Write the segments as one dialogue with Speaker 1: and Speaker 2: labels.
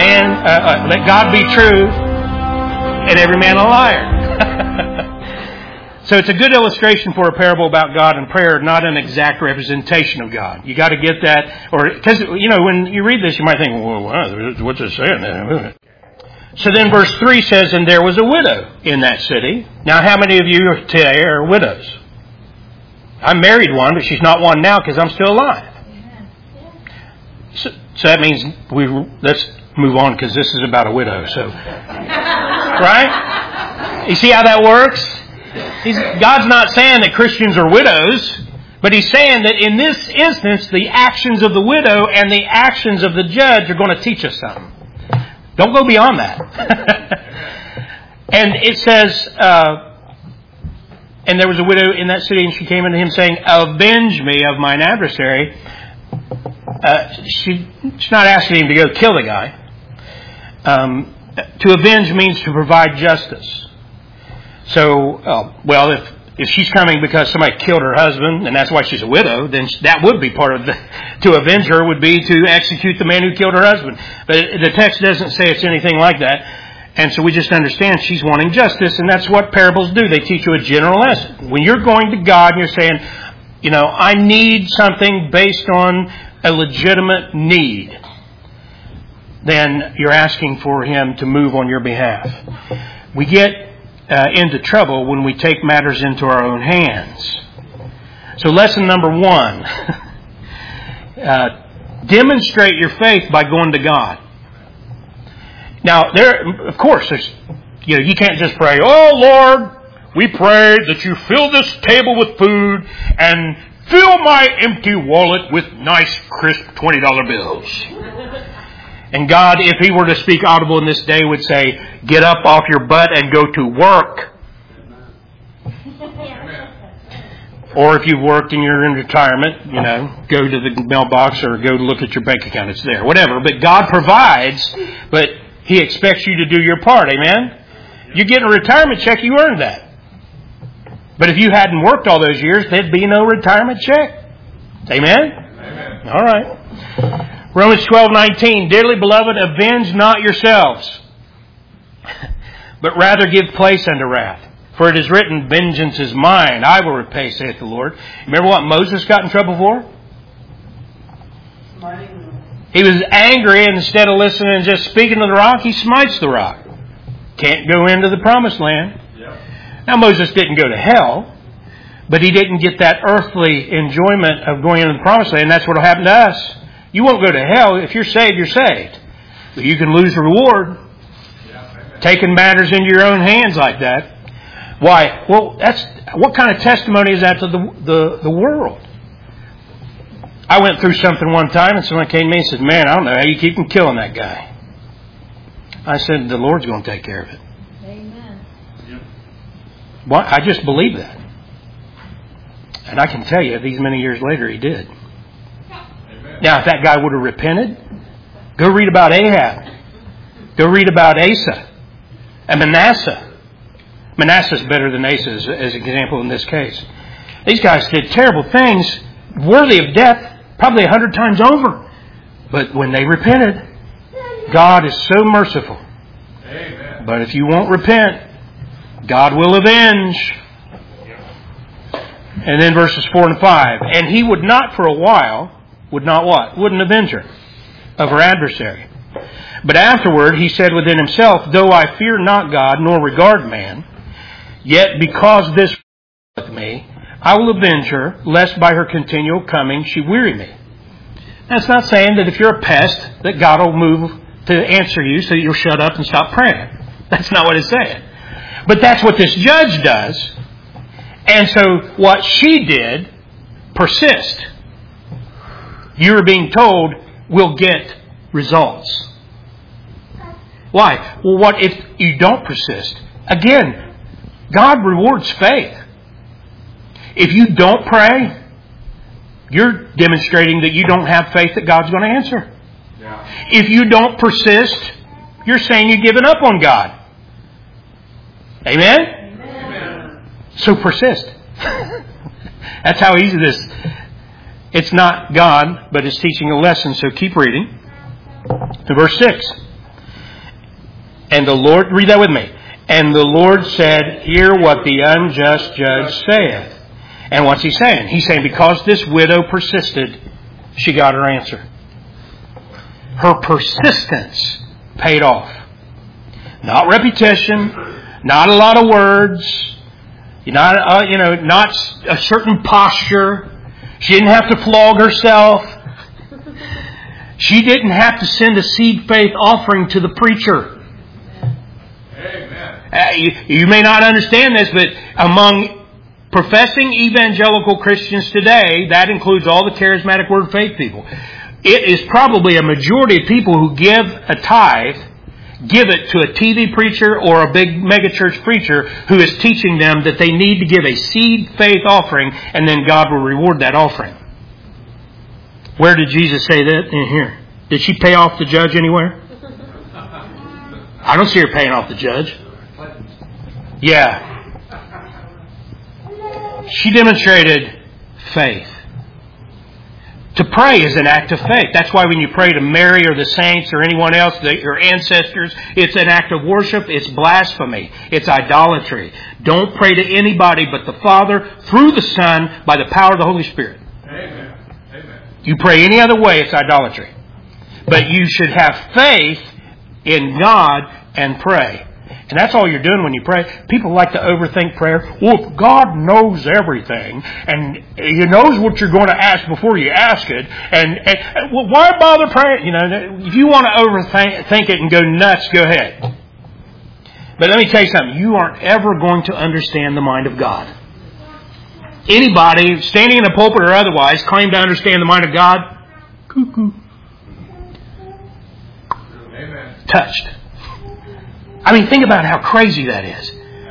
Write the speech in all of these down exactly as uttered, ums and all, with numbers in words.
Speaker 1: man, uh, uh, let God be true, and every man a liar. So it's a good illustration for a parable about God and prayer, not an exact representation of God. You got to get that, or because you know when you read this, you might think, "Well, wow, what's it saying?" So then, verse three says, "And there was a widow in that city." Now, how many of you today are widows? I married one, but she's not one now because I'm still alive. So, so that means we let's move on because this is about a widow. So, right? You see how that works? He's, God's not saying that Christians are widows, but He's saying that in this instance, the actions of the widow and the actions of the judge are going to teach us something. Don't go beyond that. And it says, uh, and there was a widow in that city, and she came unto him, saying, "Avenge me of mine adversary." Uh, she, she's not asking him to go kill the guy. Um, to avenge means to provide justice. So, uh, well, if if she's coming because somebody killed her husband, and that's why she's a widow, then that would be part of the, to avenge her would be to execute the man who killed her husband. But the text doesn't say it's anything like that. And so we just understand she's wanting justice, and that's what parables do. They teach you a general lesson. When you're going to God and you're saying, you know, I need something based on a legitimate need, then you're asking for Him to move on your behalf. We get uh, into trouble when we take matters into our own hands. So lesson number one, uh, demonstrate your faith by going to God. Now, there, of course, there's, you know, you can't just pray, "Oh Lord, we pray that you fill this table with food and fill my empty wallet with nice, crisp twenty dollar bills." And God, if He were to speak audible in this day, would say, "Get up off your butt and go to work." Or if you've worked and you're in retirement, you know, go to the mailbox or go look at your bank account. It's there. Whatever. But God provides, but He expects you to do your part. Amen? You get a retirement check, you earned that. But if you hadn't worked all those years, there'd be no retirement check. Amen? Amen. All right. Romans twelve nineteen, "Dearly beloved, avenge not yourselves, but rather give place unto wrath. For it is written, Vengeance is mine, I will repay, saith the Lord." Remember what Moses got in trouble for? He was angry, and instead of listening and just speaking to the rock, he smites the rock. Can't go into the promised land. Yep. Now Moses didn't go to hell, but he didn't get that earthly enjoyment of going into the promised land. And that's what will happen to us. You won't go to hell. If you're saved, you're saved. But you can lose the reward. Yeah. Taking matters into your own hands like that. Why? Well, that's what kind of testimony is that to the, the, the world? I went through something one time, and someone came to me and said, "Man, I don't know how you keep from killing that guy." I said, "The Lord's going to take care of it." Amen. Well, I just believe that. And I can tell you, these many years later, he did. Amen. Now, if that guy would have repented, go read about Ahab. Go read about Asa and Manasseh. Manasseh's better than Asa as, as an example in this case. These guys did terrible things, worthy of death, probably a hundred times over. But when they repented, God is so merciful. Amen. But if you won't repent, God will avenge. And then verses four and five. "And he would not for a while," would not what? Wouldn't avenge her of her adversary. "But afterward he said within himself, Though I fear not God, nor regard man, yet because this with me, I will avenge her, lest by her continual coming she weary me." That's not saying that if you're a pest, that God will move to answer you so that you'll shut up and stop praying. That's not what it's saying. But that's what this judge does. And so what she did, persist. You're being told, we'll get results. Why? Well, what if you don't persist? Again, God rewards faith. If you don't pray, you're demonstrating that you don't have faith that God's going to answer. Yeah. If you don't persist, you're saying you've given up on God. Amen? Amen. So persist. That's how easy this is. It's not God, but it's teaching a lesson, so keep reading. In verse six. And the Lord, read that with me. And the Lord said, hear what the unjust judge saith. And what's he saying? He's saying because this widow persisted, she got her answer. Her persistence paid off. Not repetition, not a lot of words, not uh, you know, not a certain posture. She didn't have to flog herself. She didn't have to send a seed faith offering to the preacher.
Speaker 2: Amen.
Speaker 1: Uh, you, you may not understand this, but among professing evangelical Christians today, that includes all the charismatic word faith people, it is probably a majority of people who give a tithe, give it to a T V preacher or a big megachurch preacher who is teaching them that they need to give a seed faith offering and then God will reward that offering. Where did Jesus say that? In here. Did she pay off the judge anywhere? I don't see her paying off the judge. Yeah. She demonstrated faith. To pray is an act of faith. That's why when you pray to Mary or the saints or anyone else, your ancestors, it's an act of worship. It's blasphemy. It's idolatry. Don't pray to anybody but the Father through the Son by the power of the Holy Spirit.
Speaker 2: Amen. Amen.
Speaker 1: You pray any other way, it's idolatry. But you should have faith in God and pray. And that's all you're doing when you pray. People like to overthink prayer. Well, God knows everything, and He knows what you're going to ask before you ask it. And, and well, why bother praying? You know, if you want to overthink think it and go nuts, go ahead. But let me tell you something. You aren't ever going to understand the mind of God. Anybody standing in a pulpit or otherwise claim to understand the mind of God? Cuckoo.
Speaker 2: Amen.
Speaker 1: Touched. I mean, think about how crazy that is.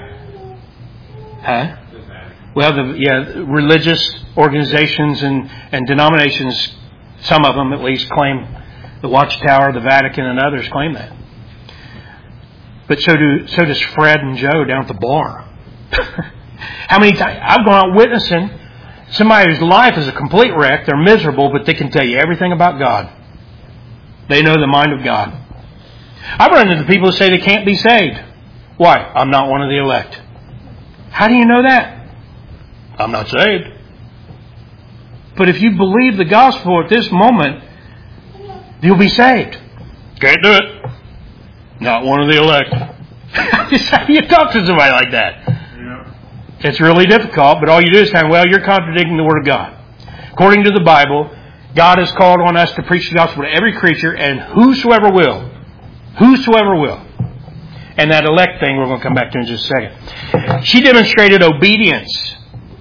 Speaker 1: Huh? Well, the, yeah, religious organizations and, and denominations, some of them at least, claim the Watchtower, the Vatican, and others claim that. But so do so does Fred and Joe down at the bar. How many times I've gone out witnessing somebody whose life is a complete wreck. They're miserable, but they can tell you everything about God. They know the mind of God. I've run into people who say they can't be saved. Why? I'm not one of the elect. How do you know that? I'm not saved. But if you believe the gospel at this moment, you'll be saved. Can't do it. Not one of the elect. How do you talk to somebody like that?
Speaker 2: Yeah.
Speaker 1: It's really difficult, but all you do is say, well, you're contradicting the Word of God. According to the Bible, God has called on us to preach the gospel to every creature, and whosoever will. Whosoever will. And that elect thing we're going to come back to in just a second. She demonstrated obedience.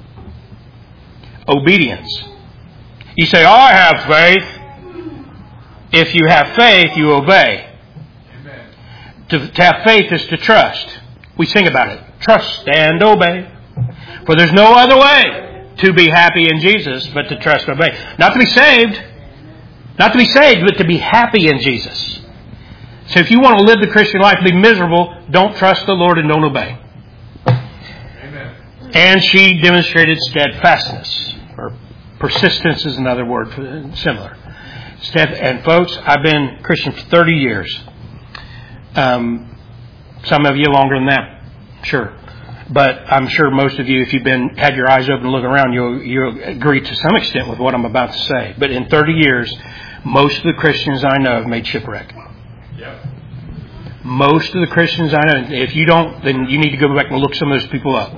Speaker 1: Obedience. You say, oh, I have faith. If you have faith, you obey.
Speaker 2: Amen.
Speaker 1: To, to have faith is to trust. We sing about it. Trust and obey. For there's no other way to be happy in Jesus but to trust and obey. Not to be saved. Not to be saved, but to be happy in Jesus. So if you want to live the Christian life and be miserable, don't trust the Lord and don't obey.
Speaker 2: Amen.
Speaker 1: And she demonstrated steadfastness. Or persistence is another word for similar. And folks, I've been Christian for thirty years. Um, some of you longer than that, sure. But I'm sure most of you, if you've been had your eyes open and look around, you'll, you'll agree to some extent with what I'm about to say. But in thirty years, most of the Christians I know have made shipwreck.
Speaker 2: Yep.
Speaker 1: Most of the Christians I know, if you don't, then you need to go back and look some of those people up.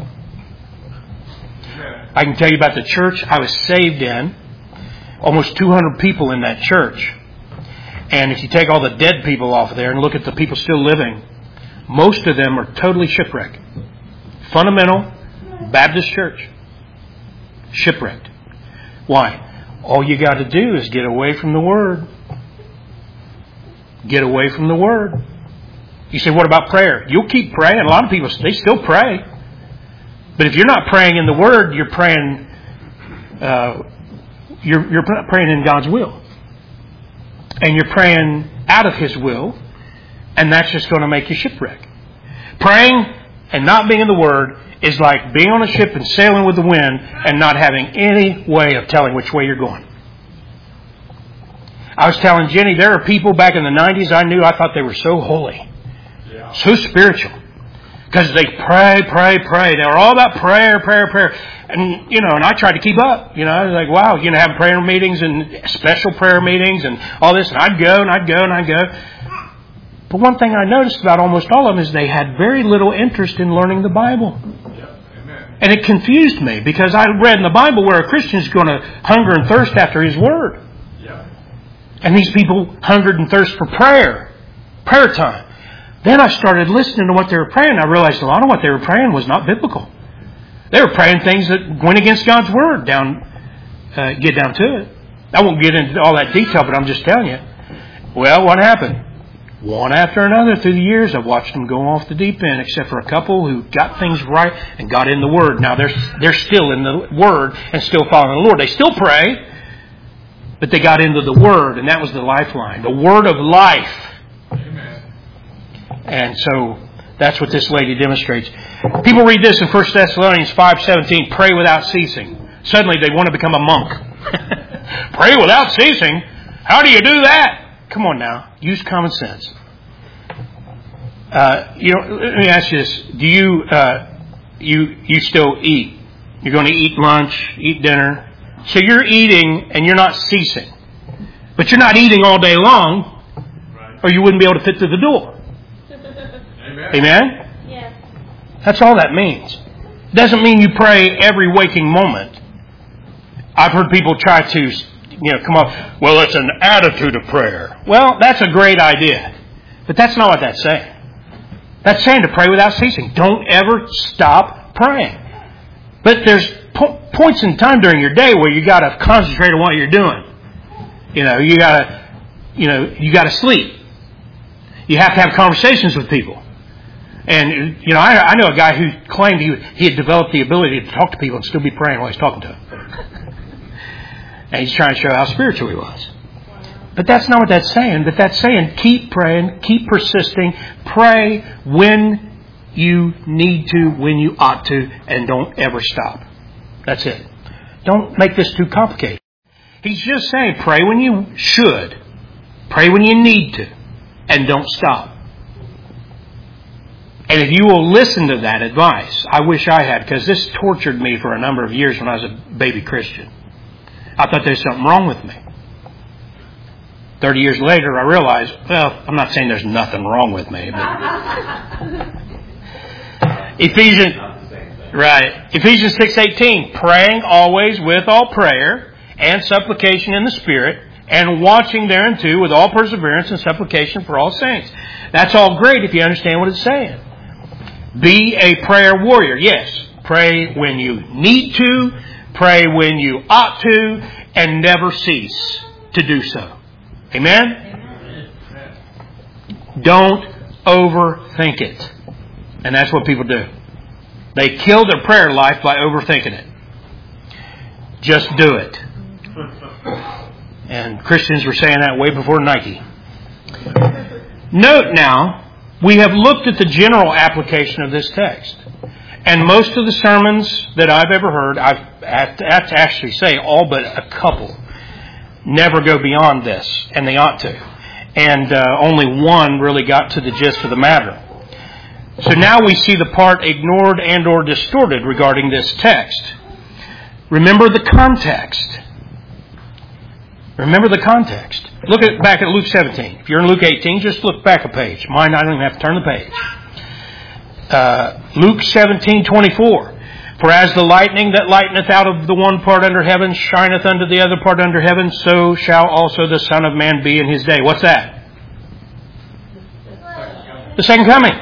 Speaker 2: Amen.
Speaker 1: I can tell you about the church I was saved in. Almost two hundred people in that church. And if you take all the dead people off of there and look at the people still living, most of them are totally shipwrecked. Fundamental Baptist church. Shipwrecked. Why? All you got to do is get away from the Word. Get away from the Word. You say, what about prayer? You'll keep praying. A lot of people, they still pray. But if you're not praying in the Word, you're praying, uh, you're, you're praying in God's will. And you're praying out of His will. And that's just going to make you shipwreck. Praying and not being in the Word is like being on a ship and sailing with the wind and not having any way of telling which way you're going. I was telling Jenny, there are people back in the nineties I knew, I thought they were so holy.
Speaker 2: Yeah.
Speaker 1: So spiritual. Because they pray, pray, pray. They were all about prayer, prayer, prayer. And, you know, and I tried to keep up. You know, I was like, wow, you know, having prayer meetings and special prayer meetings and all this. And I'd go and I'd go and I'd go. But one thing I noticed about almost all of them is they had very little interest in learning the Bible. And it confused me because I read in the Bible where a Christian is going to hunger and thirst after His Word. And these people hungered and thirsted for prayer. Prayer time. Then I started listening to what they were praying. I realized a lot of what they were praying was not biblical. They were praying things that went against God's Word. Down, uh, get down to it. I won't get into all that detail, but I'm just telling you. Well, what happened? One after another through the years, I've watched them go off the deep end, except for a couple who got things right and got in the Word. Now they're they're still in the Word and still following the Lord. They still pray, but they got into the Word, and that was the lifeline, the Word of life. And so that's what this lady demonstrates. People read this in First Thessalonians five seventeen, pray without ceasing. Suddenly they want to become a monk. Pray without ceasing? How do you do that? Come on now. Use common sense. Uh, you know, let me ask you this. Do you, uh, you, you still eat? You're going to eat lunch, eat dinner. So you're eating and you're not ceasing. But you're not eating all day long or you wouldn't be able to fit through the door.
Speaker 2: Amen.
Speaker 1: Amen?
Speaker 3: Yes.
Speaker 1: That's all that means. It doesn't mean you pray every waking moment. I've heard people try to, you know, come up, well, it's an attitude of prayer. Well, that's a great idea. But that's not what that's saying. That's saying to pray without ceasing. Don't ever stop praying. But there's po- points in time during your day where you got to concentrate on what you're doing. You know, you got to, you know, you got to sleep. You have to have conversations with people. And, you know, I, I know a guy who claimed he, he had developed the ability to talk to people and still be praying while he's talking to them. And he's trying to show how spiritual he was. But that's not what that's saying. But that's saying keep praying, keep persisting, pray when you need to, when you ought to, and don't ever stop. That's it. Don't make this too complicated. He's just saying pray when you should, pray when you need to, and don't stop. And if you will listen to that advice, I wish I had, because this tortured me for a number of years when I was a baby Christian. I thought there was something wrong with me. Thirty years later, I realized, well, I'm not saying there's nothing wrong with me. But Ephesians, right? Ephesians six eighteen, praying always with all prayer and supplication in the Spirit, and watching thereunto with all perseverance and supplication for all saints. That's all great if you understand what it's saying. Be a prayer warrior. Yes, pray when you need to, pray when you ought to, and never cease to do so. Amen? Amen? Don't overthink it. And that's what people do. They kill their prayer life by overthinking it. Just do it. And Christians were saying that way before Nike. Note now, we have looked at the general application of this text. And most of the sermons that I've ever heard, I've had to actually say all but a couple, never go beyond this, and they ought to. And uh, only one really got to the gist of the matter. So now we see the part ignored and or distorted regarding this text. Remember the context. Remember the context. Look at back at Luke seventeen. If you're in Luke eighteen, just look back a page. Mine, I don't even have to turn the page. Uh, Luke seventeen twenty-four. For as the lightning that lighteneth out of the one part under heaven shineth unto the other part under heaven, so shall also the Son of Man be in his day. What's that? The second coming.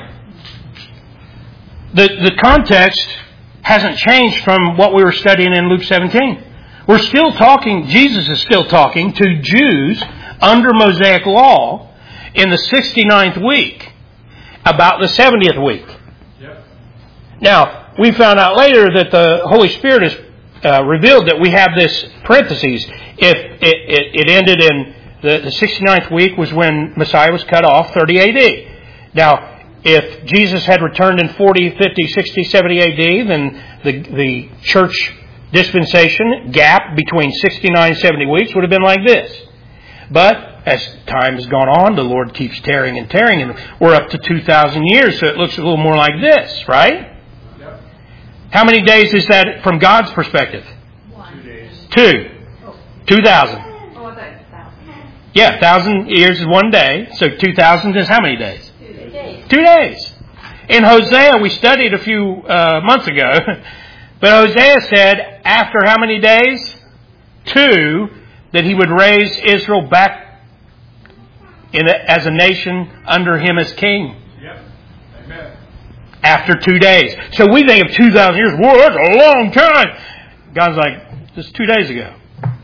Speaker 1: The, the context hasn't changed from what we were studying in Luke seventeen. We're still talking, Jesus is still talking to Jews under Mosaic law in the sixty-ninth week about the seventieth week. Yep. Now, we found out later that the Holy Spirit has uh, revealed that we have this parentheses. If it, it, it ended in the, the sixty-ninth week was when Messiah was cut off, thirty A D. Now, if Jesus had returned in forty, fifty, sixty, seventy A D, then the, the church dispensation gap between sixty-nine and seventy weeks would have been like this. But as time has gone on, the Lord keeps tearing and tearing, and we're up to two thousand years, so it looks a little more like this, right?
Speaker 2: Yep.
Speaker 1: How many days is that from God's perspective?
Speaker 2: One. Two days.
Speaker 1: Two. Two thousand.
Speaker 3: Oh, I thought it was thousand.
Speaker 1: Yeah, thousand years is one day, so two thousand is how many days?
Speaker 3: Two days.
Speaker 1: Two days. In Hosea, we studied a few uh, months ago, but Hosea said, after how many days? Two, that he would raise Israel back in a, as a nation under him as king.
Speaker 2: Yep. Amen.
Speaker 1: After two days. So we think of two thousand years. Whoa, that's a long time. God's like, just two days ago.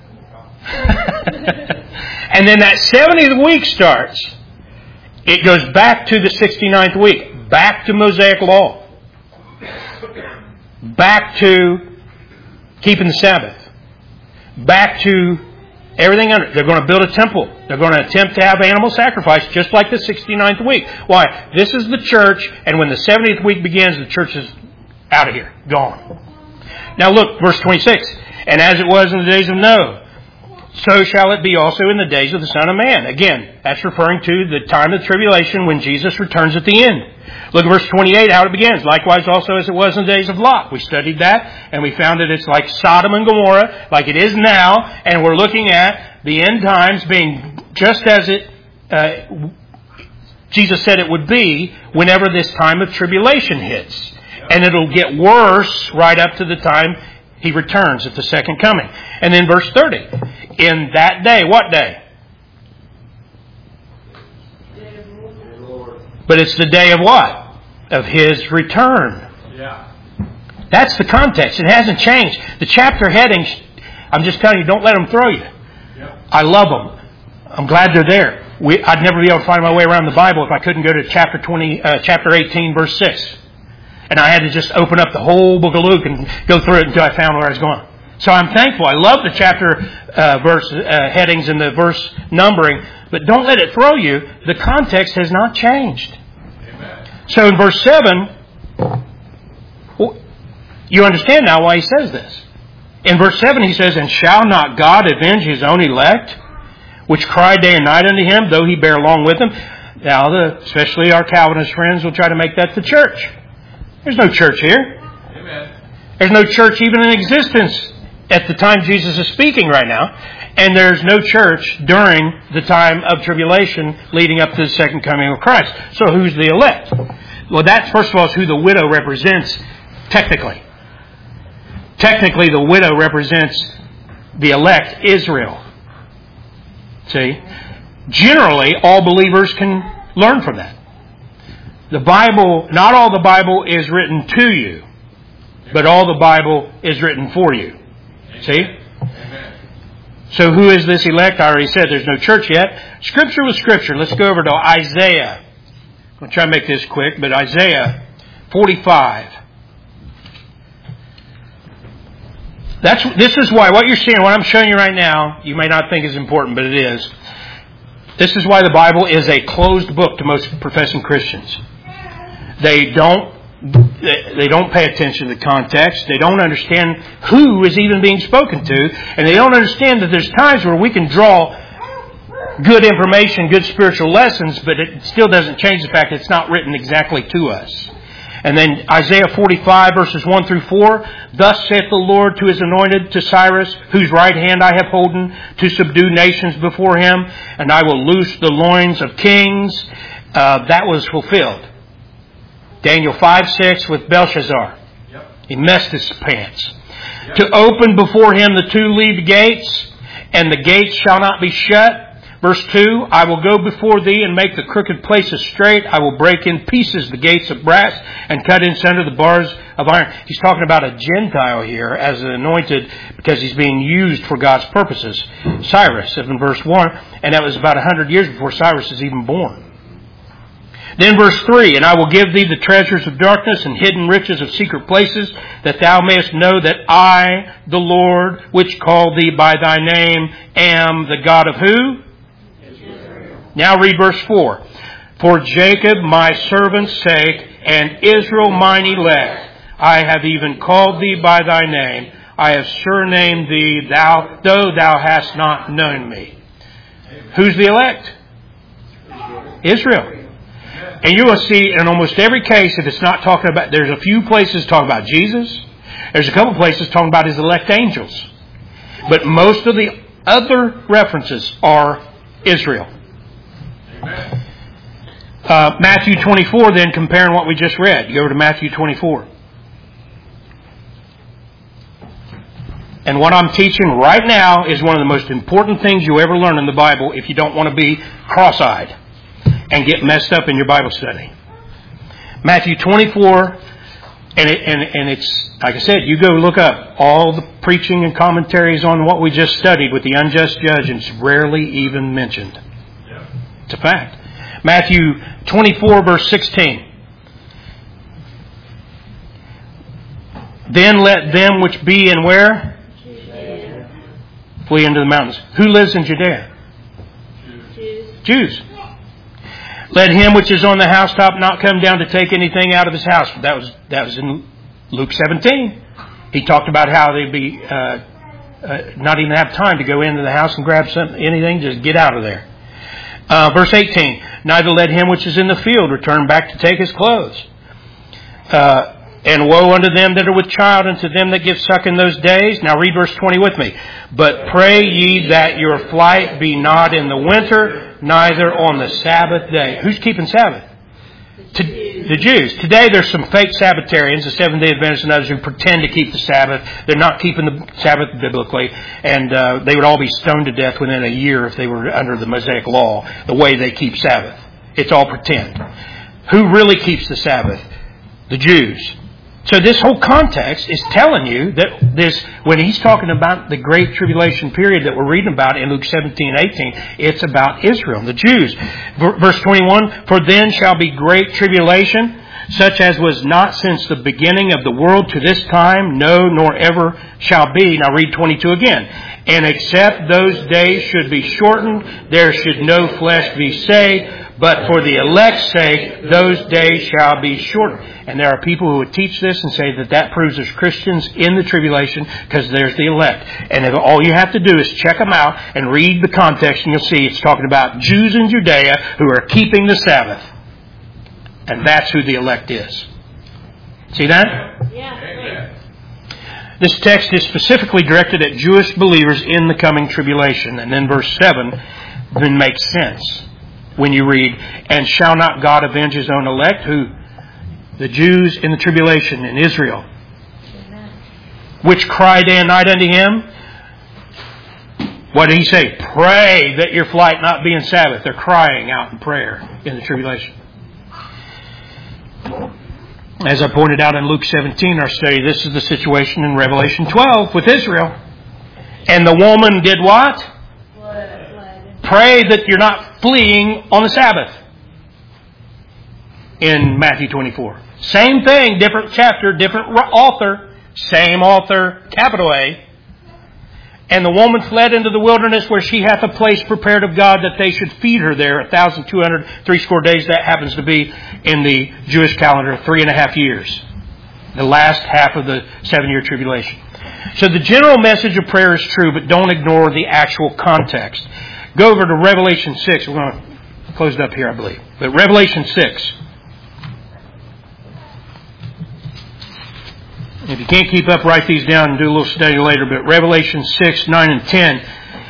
Speaker 1: And then that seventieth week starts. It goes back to the sixty-ninth week. Back to Mosaic law. Back to keeping the Sabbath. Back to everything under. They're going to build a temple. They're going to attempt to have animal sacrifice just like the sixty-ninth week. Why? This is the church, and when the seventieth week begins, the church is out of here. Gone. Now look, verse twenty-six. And as it was in the days of Noah, so shall it be also in the days of the Son of Man. Again, that's referring to the time of tribulation when Jesus returns at the end. Look at verse twenty-eight, how it begins. Likewise also as it was in the days of Lot. We studied that, and we found that it's like Sodom and Gomorrah, like it is now, and we're looking at the end times being just as it uh, Jesus said it would be whenever this time of tribulation hits. And it'll get worse right up to the time He returns at the second coming. And then verse thirty. In that day, what day? But it's the day of what? Of His return.
Speaker 2: Yeah.
Speaker 1: That's the context. It hasn't changed. The chapter headings, I'm just telling you, don't let them throw you.
Speaker 2: Yep.
Speaker 1: I love them. I'm glad they're there. We, I'd never be able to find my way around the Bible if I couldn't go to chapter twenty, uh, chapter eighteen, verse six. And I had to just open up the whole book of Luke and go through it until I found where I was going. So I'm thankful. I love the chapter uh, verse uh, headings and the verse numbering, but don't let it throw you. The context has not changed.
Speaker 2: Amen.
Speaker 1: So in verse seven, you understand now why he says this. In verse seven he says, and shall not God avenge His own elect, which cry day and night unto Him, though He bear along with them? Now, the, especially our Calvinist friends will try to make that the church. There's no church here.
Speaker 2: Amen.
Speaker 1: There's no church even in existence at the time Jesus is speaking right now. And there's no church during the time of tribulation leading up to the second coming of Christ. So who's the elect? Well, that, first of all, is who the widow represents technically. Technically, the widow represents the elect, Israel. See? Generally, all believers can learn from that. The Bible, not all the Bible is written to you, but all the Bible is written for you. See?
Speaker 2: Amen.
Speaker 1: So who is this elect? I already said there's no church yet. Scripture was Scripture. Let's go over to Isaiah. I'm going to try to make this quick, but Isaiah forty-five. That's, this is why, what you're seeing, what I'm showing you right now, you may not think is important, but it is. This is why the Bible is a closed book to most professing Christians. They don't they don't pay attention to the context. They don't understand who is even being spoken to. And they don't understand that there's times where we can draw good information, good spiritual lessons, but it still doesn't change the fact that it's not written exactly to us. And then Isaiah forty-five verses one through four. Thus saith the Lord to His anointed, to Cyrus, whose right hand I have holden, to subdue nations before him, and I will loose the loins of kings. Uh, that was fulfilled. Daniel five six with Belshazzar.
Speaker 2: Yep.
Speaker 1: He messed his pants.
Speaker 2: Yep.
Speaker 1: To open before him the two-leaved gates, and the gates shall not be shut. Verse two, I will go before thee and make the crooked places straight. I will break in pieces the gates of brass and cut in sunder the bars of iron. He's talking about a Gentile here as an anointed because he's being used for God's purposes. Cyrus, in verse one, and that was about a hundred years before Cyrus is even born. Then verse three, and I will give thee the treasures of darkness and hidden riches of secret places, that thou mayest know that I, the Lord, which called thee by thy name, am the God of who? Israel. Now read verse four. For Jacob my servant's sake, and Israel mine elect, I have even called thee by thy name. I have surnamed thee, thou, though thou hast not known me. Who's the elect? Israel. And you will see in almost every case, if it's not talking about, there's a few places talking about Jesus. There's a couple places talking about His elect angels. But most of the other references are Israel.
Speaker 2: Amen.
Speaker 1: Uh, Matthew twenty-four, then, comparing what we just read. You go over to Matthew twenty-four. And what I'm teaching right now is one of the most important things you ever learn in the Bible if you don't want to be cross-eyed and get messed up in your Bible study. Matthew twenty-four, and, it, and, and it's, like I said, you go look up all the preaching and commentaries on what we just studied with the unjust judge, and it's rarely even mentioned.
Speaker 2: Yep.
Speaker 1: It's a fact. Matthew twenty-four, verse sixteen. Then let them which be in where? Judea. Flee into the mountains. Who lives in Judea?
Speaker 3: Jews.
Speaker 1: Jews. Let him which is on the housetop not come down to take anything out of his house. That was that was in Luke seventeen. He talked about how they'd be uh, uh, not even have time to go into the house and grab something, anything, just get out of there. Uh, verse eighteen. Neither let him which is in the field return back to take his clothes. Uh, and woe unto them that are with child, and to them that give suck in those days. Now read verse twenty with me. But pray ye that your flight be not in the winter, neither on the Sabbath day. Who's keeping Sabbath? To, the Jews. Today there's some fake Sabbatarians, the Seventh-day Adventists and others, who pretend to keep the Sabbath. They're not keeping the Sabbath biblically, and uh, they would all be stoned to death within a year if they were under the Mosaic law, the way they keep Sabbath. It's all pretend. Who really keeps the Sabbath? The Jews. So this whole context is telling you that this, when he's talking about the great tribulation period that we're reading about in Luke seventeen, eighteen, it's about Israel, the Jews. Verse twenty-one, for then shall be great tribulation, such as was not since the beginning of the world to this time, no, nor ever shall be. Now read twenty-two again. And except those days should be shortened, there should no flesh be saved. But for the elect's sake, those days shall be shortened. And there are people who would teach this and say that that proves there's Christians in the tribulation because there's the elect. And if all you have to do is check them out and read the context, and you'll see it's talking about Jews in Judea who are keeping the Sabbath. And that's who the elect is. See that?
Speaker 3: Yeah.
Speaker 2: Amen.
Speaker 1: This text is specifically directed at Jewish believers in the coming tribulation. And then verse seven then makes sense. When you read, and shall not God avenge His own elect? Who? The Jews in the tribulation in Israel.
Speaker 3: Amen.
Speaker 1: Which cry day and night unto Him. What did He say? Pray that your flight not be in Sabbath. They're crying out in prayer in the tribulation. As I pointed out in Luke seventeen, our study, this is the situation in Revelation twelve with Israel. And the woman did what? Pray that you're not fleeing on the Sabbath. In Matthew twenty-four. Same thing, different chapter, different author. Same author, capital A. And the woman fled into the wilderness where she hath a place prepared of God that they should feed her there a thousand two hundred three score days. That happens to be in the Jewish calendar three and a half years. The last half of the seven year tribulation. So the general message of prayer is true, but don't ignore the actual context. Go over to Revelation six. We're going to close it up here, I believe. But Revelation six. If you can't keep up, write these down and do a little study later. But Revelation six, nine, and ten.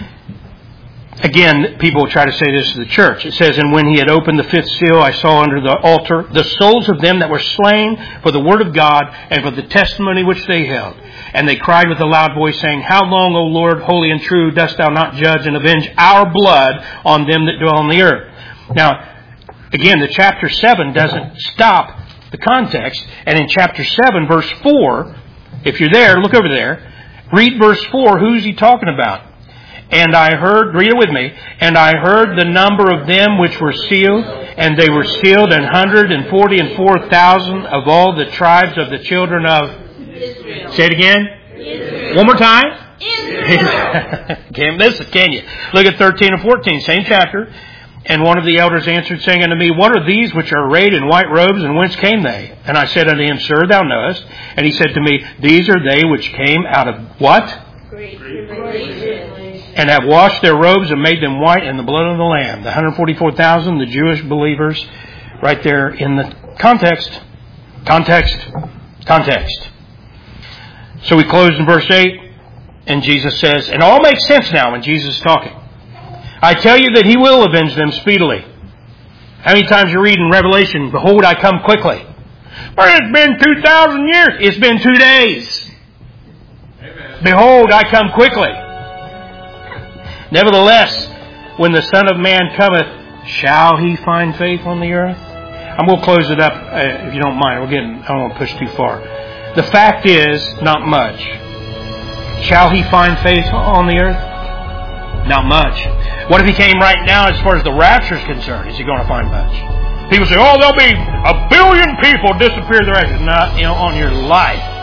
Speaker 1: Again, people will try to say this to the church. It says, and when He had opened the fifth seal, I saw under the altar the souls of them that were slain for the word of God and for the testimony which they held. And they cried with a loud voice, saying, how long, O Lord, holy and true, dost Thou not judge and avenge our blood on them that dwell on the earth? Now, again, the chapter seven doesn't stop the context. And in chapter seven, verse four, if you're there, look over there. Read verse four. Who's he talking about? And I heard, read it with me, and I heard the number of them which were sealed, and they were sealed an hundred and forty and four thousand of all the tribes of the children of Israel. Say it again. Israel. One more time. Israel. Can't miss it, can you? Look at thirteen and fourteen, same chapter. And one of the elders answered, saying unto me, what are these which are arrayed in white robes, and whence came they? And I said unto him, Sir, thou knowest. And he said to me, these are they which came out of what?
Speaker 3: Great tribulation.
Speaker 1: and have washed their robes and made them white in the blood of the Lamb. The one hundred forty-four thousand, the Jewish believers, right there in the context. Context. Context. So we close in verse eight, and Jesus says, and all makes sense now when Jesus is talking. I tell you that He will avenge them speedily. How many times you read in Revelation, behold, I come quickly. But it's been two thousand years. It's been two days. Amen. Behold, I come quickly. Nevertheless, when the Son of Man cometh, shall He find faith on the earth? I'm going to close it up, uh, if you don't mind. We're getting, I don't want to push too far. The fact is, not much. Shall He find faith on the earth? Not much. What if He came right now as far as the rapture is concerned? Is He going to find much? People say, oh, there'll be a billion people disappear the rapture. Not, you know, on your life.